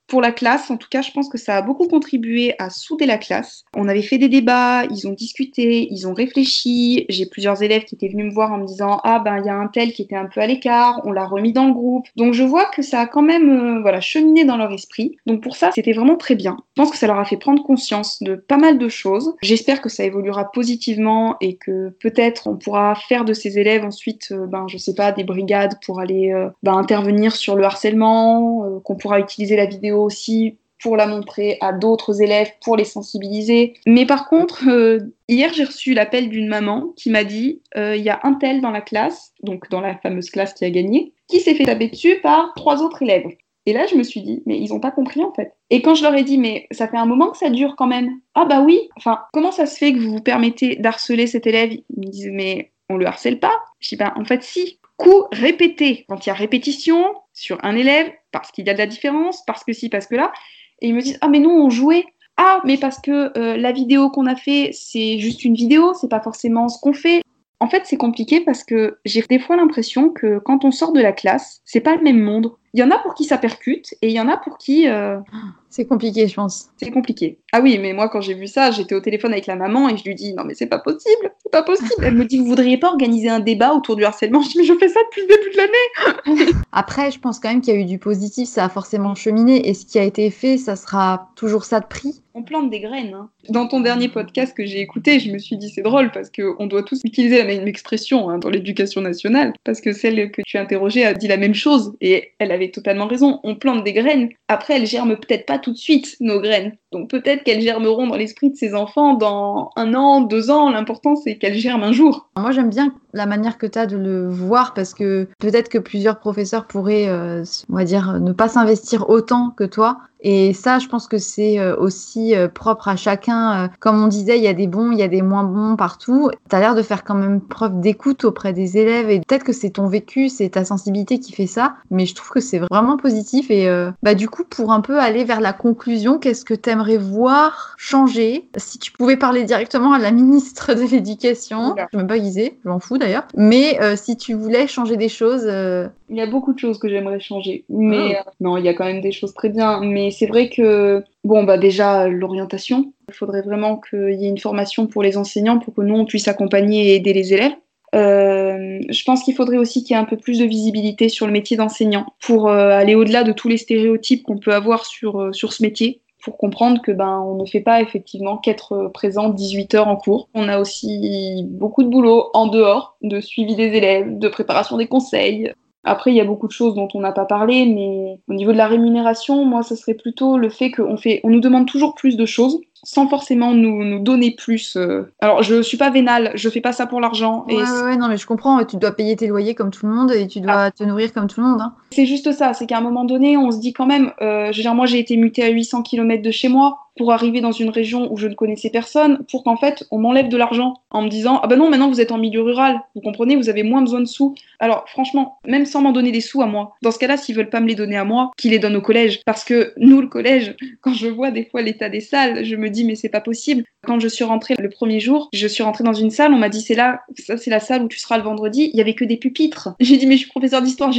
Pour la classe, en tout cas, je pense que ça a beaucoup contribué à souder la classe. On avait fait des débats, ils ont discuté, ils ont réfléchi. J'ai plusieurs élèves qui étaient venus me voir en me disant « Ah, ben, il y a un tel qui était un peu à l'écart, on l'a remis dans le groupe. » Donc, je vois que ça a quand même cheminé dans leur esprit. Donc, pour ça, c'était vraiment très bien. Je pense que ça leur a fait prendre conscience de pas mal de choses. J'espère que ça évoluera positivement et que peut-être on pourra faire de ces élèves ensuite, je sais pas, des brigades pour aller intervenir sur le harcèlement, qu'on pourra utiliser la vidéo aussi pour la montrer à d'autres élèves, pour les sensibiliser. Mais par contre, hier, j'ai reçu l'appel d'une maman qui m'a dit il y a un tel dans la classe, donc dans la fameuse classe qui a gagné, qui s'est fait taper dessus par 3 autres élèves. Et là, je me suis dit, mais ils n'ont pas compris en fait. Et quand je leur ai dit, mais ça fait un moment que ça dure quand même. Ah bah oui, enfin, comment ça se fait que vous vous permettez d'harceler cet élève? Ils me disent, mais on le harcèle pas. Je dis, en fait, si. Coup répété. Quand il y a répétition sur un élève, parce qu'il y a de la différence, parce que si, parce que là. Et ils me disent, ah mais nous, on jouait. Ah, mais parce que la vidéo qu'on a fait, c'est juste une vidéo, c'est pas forcément ce qu'on fait. En fait, c'est compliqué parce que j'ai des fois l'impression que quand on sort de la classe, c'est pas le même monde. Il y en a pour qui ça percute et il y en a pour qui... C'est compliqué, je pense. C'est compliqué. Ah oui, mais moi, quand j'ai vu ça, j'étais au téléphone avec la maman et je lui dis « Non, mais c'est pas possible, c'est pas possible !» Elle me dit « Vous voudriez pas organiser un débat autour du harcèlement ?» Je dis « Mais je fais ça depuis le début de l'année !» Après, je pense quand même qu'il y a eu du positif, ça a forcément cheminé et ce qui a été fait, ça sera toujours ça de prix. On plante des graines. Hein. Dans ton dernier podcast que j'ai écouté, je me suis dit c'est drôle parce qu'on doit tous utiliser la même expression dans l'éducation nationale parce que celle que tu as interrogée a dit la même chose et elle avait totalement raison. On plante des graines. Après, elles germent peut-être pas tout de suite, nos graines. Donc peut-être qu'elles germeront dans l'esprit de ces enfants dans 1 an, 2 ans. L'important, c'est qu'elles germent un jour. Moi, j'aime bien la manière que tu as de le voir parce que peut-être que plusieurs professeurs pourraient, on va dire, ne pas s'investir autant que toi. Et ça, je pense que c'est aussi propre à chacun. Comme on disait, il y a des bons, il y a des moins bons partout. Tu as l'air de faire quand même preuve d'écoute auprès des élèves. Et peut-être que c'est ton vécu, c'est ta sensibilité qui fait ça. Mais je trouve que c'est vraiment positif. Et du coup, pour un peu aller vers la conclusion, qu'est-ce que tu aimerais voir changer? Si tu pouvais parler directement à la ministre de l'Éducation, je ne sais même pas qui c'est, je m'en fous d'ailleurs. Mais si tu voulais changer des choses... Il y a beaucoup de choses que j'aimerais changer. Mais non, il y a quand même des choses très bien. Mais c'est vrai que, déjà, l'orientation. Il faudrait vraiment qu'il y ait une formation pour les enseignants pour que nous, on puisse accompagner et aider les élèves. Je pense qu'il faudrait aussi qu'il y ait un peu plus de visibilité sur le métier d'enseignant pour aller au-delà de tous les stéréotypes qu'on peut avoir sur ce métier. Pour comprendre que on ne fait pas effectivement qu'être présent 18 heures en cours. On a aussi beaucoup de boulot en dehors, de suivi des élèves, de préparation des conseils. Après, il y a beaucoup de choses dont on n'a pas parlé, mais au niveau de la rémunération, moi, ce serait plutôt le fait qu'on nous demande toujours plus de choses, sans forcément nous donner plus. Alors, je suis pas vénale, je fais pas ça pour l'argent. Ouais, non, mais je comprends, tu dois payer tes loyers comme tout le monde et tu dois te nourrir comme tout le monde. Hein. C'est juste ça, c'est qu'à un moment donné, on se dit quand même, moi j'ai été mutée à 800 km de chez moi pour arriver dans une région où je ne connaissais personne, pour qu'en fait, on m'enlève de l'argent en me disant « Ah ben non, maintenant vous êtes en milieu rural, vous comprenez, vous avez moins besoin de sous. » Alors franchement, même sans m'en donner des sous à moi, dans ce cas-là, s'ils veulent pas me les donner à moi, qu'ils les donnent au collège. Parce que nous, le collège, quand je vois des fois l'état des salles, je me dis « Mais c'est pas possible. » Quand je suis rentrée le premier jour, je suis rentrée dans une salle, on m'a dit « C'est là, ça c'est la salle où tu seras le vendredi. » Il y avait que des pupitres. J'ai dit « Mais je suis professeure d'histoire géo. »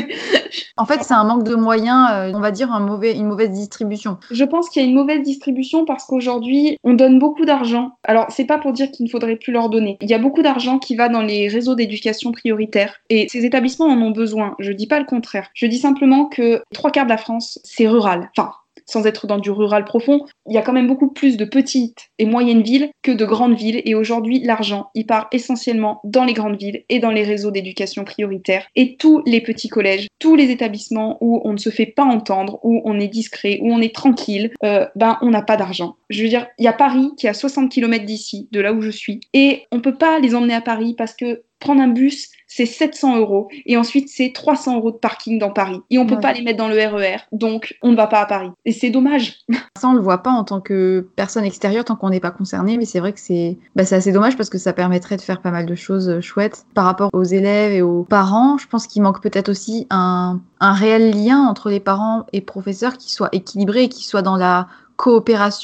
En fait, c'est un manque de moyens, on va dire une mauvaise distribution. Je pense qu'il y a une mauvaise distribution parce qu'aujourd'hui, on donne beaucoup d'argent. Alors, c'est pas pour dire qu'il ne faudrait plus leur donner. Il y a beaucoup d'argent qui va dans les réseaux d'éducation prioritaire et ces établissements en ont besoin. Je dis pas le contraire. Je dis simplement que 3/4 de la France, c'est rural. Enfin, sans être dans du rural profond, il y a quand même beaucoup plus de petites et moyennes villes que de grandes villes. Et aujourd'hui, l'argent, il part essentiellement dans les grandes villes et dans les réseaux d'éducation prioritaire. Et tous les petits collèges, tous les établissements où on ne se fait pas entendre, où on est discret, où on est tranquille, on n'a pas d'argent. Je veux dire, il y a Paris qui est à 60 km d'ici, de là où je suis. Et on peut pas les emmener à Paris parce que prendre un bus, c'est 700 € et ensuite c'est 300 € de parking dans Paris. Et on peut pas les mettre dans le RER, donc on ne va pas à Paris. Et c'est dommage. Ça, on le voit pas en tant que personne extérieure tant qu'on n'est pas concerné, mais c'est vrai que c'est assez dommage parce que ça permettrait de faire pas mal de choses chouettes. Par rapport aux élèves et aux parents, je pense qu'il manque peut-être aussi un réel lien entre les parents et professeurs qui soit équilibré et qui soit dans la coopération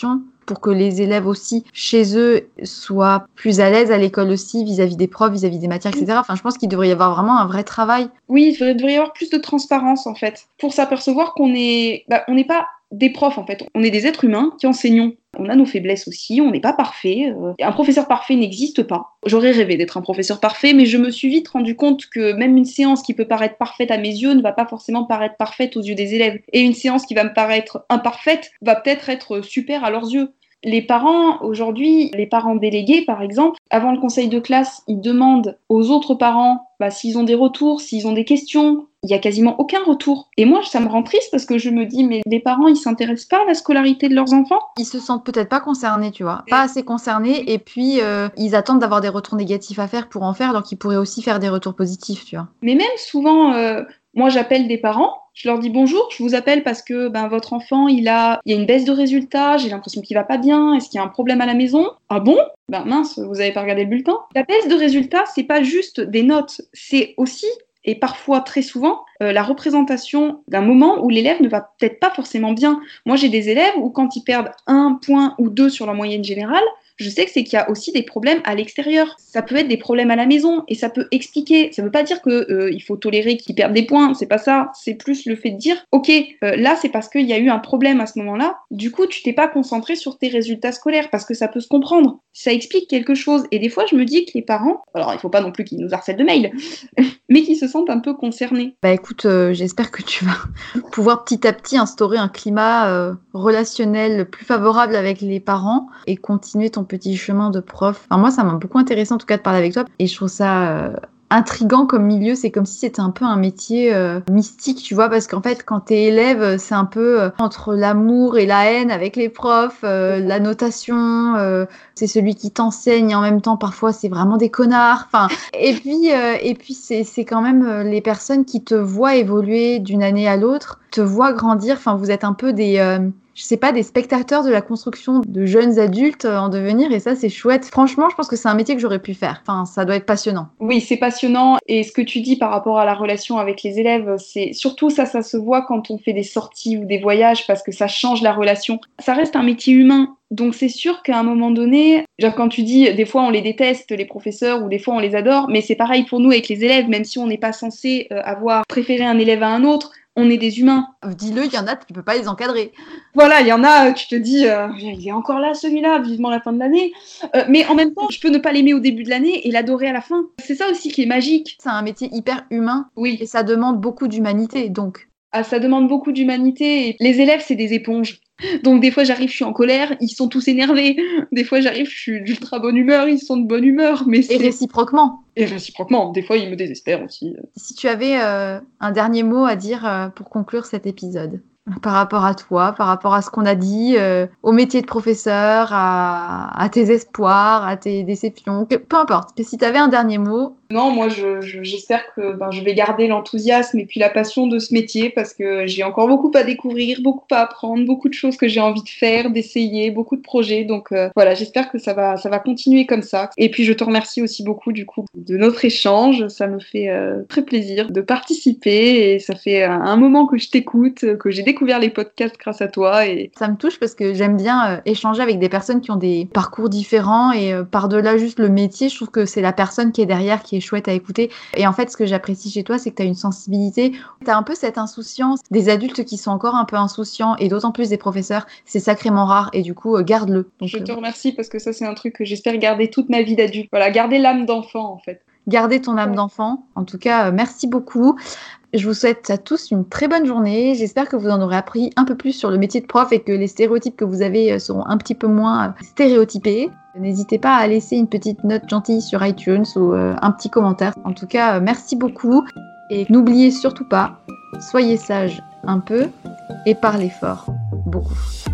pour que les élèves aussi, chez eux, soient plus à l'aise à l'école aussi, vis-à-vis des profs, vis-à-vis des matières, etc. Enfin, je pense qu'il devrait y avoir vraiment un vrai travail. Oui, il devrait y avoir plus de transparence, en fait, pour s'apercevoir qu'on est... on n'est pas des profs, en fait. On est des êtres humains qui enseignons. On a nos faiblesses aussi, on n'est pas parfait. Un professeur parfait n'existe pas. J'aurais rêvé d'être un professeur parfait, mais je me suis vite rendu compte que même une séance qui peut paraître parfaite à mes yeux ne va pas forcément paraître parfaite aux yeux des élèves. Et une séance qui va me paraître imparfaite va peut-être être super à leurs yeux. Les parents, aujourd'hui, les parents délégués, par exemple, avant le conseil de classe, ils demandent aux autres parents s'ils ont des retours, s'ils ont des questions. Il n'y a quasiment aucun retour. Et moi, ça me rend triste parce que je me dis, mais les parents, ils s'intéressent pas à la scolarité de leurs enfants. Ils se sentent peut-être pas concernés, tu vois. Pas assez concernés. Et puis, ils attendent d'avoir des retours négatifs à faire pour en faire, alors qu'ils pourraient aussi faire des retours positifs, tu vois. Mais même souvent, moi, j'appelle des parents. Je leur dis bonjour, je vous appelle parce que votre enfant, il y a une baisse de résultats, j'ai l'impression qu'il va pas bien, est-ce qu'il y a un problème à la maison? Ah bon? Mince, vous avez pas regardé le bulletin? La baisse de résultats, c'est pas juste des notes, c'est aussi, et parfois très souvent, la représentation d'un moment où l'élève ne va peut-être pas forcément bien. Moi, j'ai des élèves où quand ils perdent 1 point ou 2 sur leur moyenne générale, je sais que c'est qu'il y a aussi des problèmes à l'extérieur. Ça peut être des problèmes à la maison et ça peut expliquer. Ça ne veut pas dire qu'il faut tolérer qu'ils perdent des points, c'est pas ça. C'est plus le fait de dire, ok, là c'est parce qu'il y a eu un problème à ce moment-là. Du coup, tu t'es pas concentré sur tes résultats scolaires parce que ça peut se comprendre. Ça explique quelque chose. Et des fois, je me dis que les parents, alors il faut pas non plus qu'ils nous harcèlent de mails, mais qu'ils se sentent un peu concernés. Écoute, j'espère que tu vas pouvoir petit à petit instaurer un climat relationnel plus favorable avec les parents et continuer ton petit chemin de prof. Enfin, moi, ça m'a beaucoup intéressé en tout cas de parler avec toi et je trouve ça intriguant comme milieu. C'est comme si c'était un peu un métier mystique, tu vois, parce qu'en fait, quand t'es élève, c'est un peu entre l'amour et la haine avec les profs, la notation, c'est celui qui t'enseigne et en même temps, parfois, c'est vraiment des connards. Enfin, et puis c'est quand même les personnes qui te voient évoluer d'une année à l'autre, te voient grandir. Enfin, vous êtes un peu des spectateurs de la construction de jeunes adultes en devenir et ça, c'est chouette. Franchement, je pense que c'est un métier que j'aurais pu faire. Enfin, ça doit être passionnant. Oui, c'est passionnant et ce que tu dis par rapport à la relation avec les élèves, c'est surtout ça se voit quand on fait des sorties ou des voyages parce que ça change la relation. Ça reste un métier humain. Donc c'est sûr qu'à un moment donné, genre quand tu dis des fois on les déteste, les professeurs, ou des fois on les adore, mais c'est pareil pour nous avec les élèves, même si on n'est pas censé avoir préféré un élève à un autre, on est des humains. Dis-le, il y en a, tu peux pas les encadrer. Voilà, il y en a, tu te dis, il est encore là celui-là, vivement la fin de l'année. Mais en même temps, je peux ne pas l'aimer au début de l'année et l'adorer à la fin. C'est ça aussi qui est magique. C'est un métier hyper humain. Oui. Et ça demande beaucoup d'humanité, donc. Ah, ça demande beaucoup d'humanité. Et les élèves, c'est des éponges. Donc des fois, j'arrive, je suis en colère, ils sont tous énervés. Des fois, j'arrive, je suis d'ultra bonne humeur, ils sont de bonne humeur. Mais et réciproquement. Et réciproquement. Des fois, ils me désespèrent aussi. Si tu avais un dernier mot à dire pour conclure cet épisode, par rapport à toi, par rapport à ce qu'on a dit, au métier de professeur, à tes espoirs, à tes déceptions, peu importe. Si tu avais un dernier mot. Non, moi, j'espère que je vais garder l'enthousiasme et puis la passion de ce métier parce que j'ai encore beaucoup à découvrir, beaucoup à apprendre, beaucoup de choses que j'ai envie de faire, d'essayer, beaucoup de projets. Donc voilà, j'espère que ça va continuer comme ça. Et puis, je te remercie aussi beaucoup du coup de notre échange. Ça me fait très plaisir de participer et ça fait un moment que je t'écoute, que j'ai découvert les podcasts grâce à toi. Et ça me touche parce que j'aime bien échanger avec des personnes qui ont des parcours différents et par-delà juste le métier, je trouve que c'est la personne qui est derrière qui est chouette à écouter. Et en fait, ce que j'apprécie chez toi, c'est que tu as une sensibilité. Tu as un peu cette insouciance des adultes qui sont encore un peu insouciants et d'autant plus des professeurs. C'est sacrément rare et du coup, garde-le. Donc, je te remercie parce que ça, c'est un truc que j'espère garder toute ma vie d'adulte. Voilà, garder l'âme d'enfant en fait. Garder ton âme d'enfant. En tout cas, merci beaucoup. Je vous souhaite à tous une très bonne journée. J'espère que vous en aurez appris un peu plus sur le métier de prof et que les stéréotypes que vous avez seront un petit peu moins stéréotypés. N'hésitez pas à laisser une petite note gentille sur iTunes ou un petit commentaire. En tout cas, merci beaucoup. Et n'oubliez surtout pas, soyez sages un peu et parlez fort beaucoup.